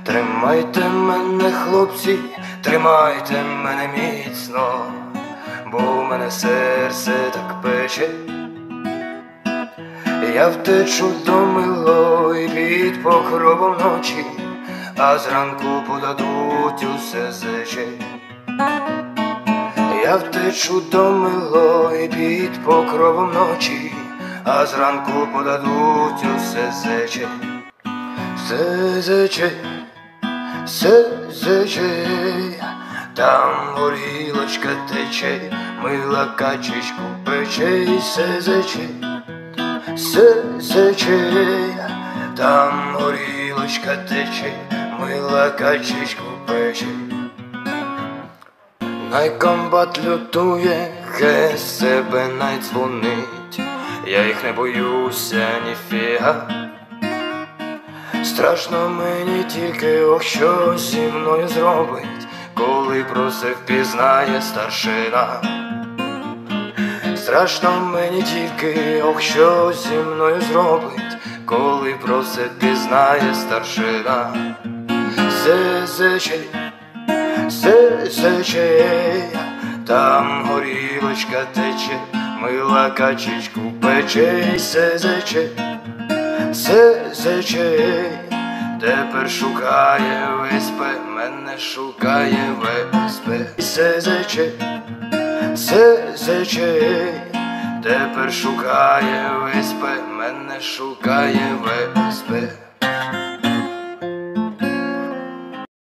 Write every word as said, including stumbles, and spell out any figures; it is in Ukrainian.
Тримайте мене, хлопці, тримайте мене міцно, бо в мене серце так пече. Я втечу до милої під покровом ночі, а зранку подадуть усе зече. Я втечу до милої під покровом ночі, а зранку подадуть усе зече. Все зече, все зече, там горілочка тече, мила качечку пече, і все зече, все зече, там горілочка тече, мила качечку пече. Найкомбат лютує, хай себе найдзвонить, я їх не боюся ніфіга. Страшно мені тільки, ох, що зі мною зробить, коли про це впізнає старшина. Страшно мені тільки, ох, що зі мною зробить, коли про це впізнає старшина. Все зече, все зече, там горілочка тече, мила качечку пече, і все зече, все зече. Тепер шукає ВСП, мене шукає ВСП, і все зече, все зече. Тепер шукає ВСП, мене шукає ВСП.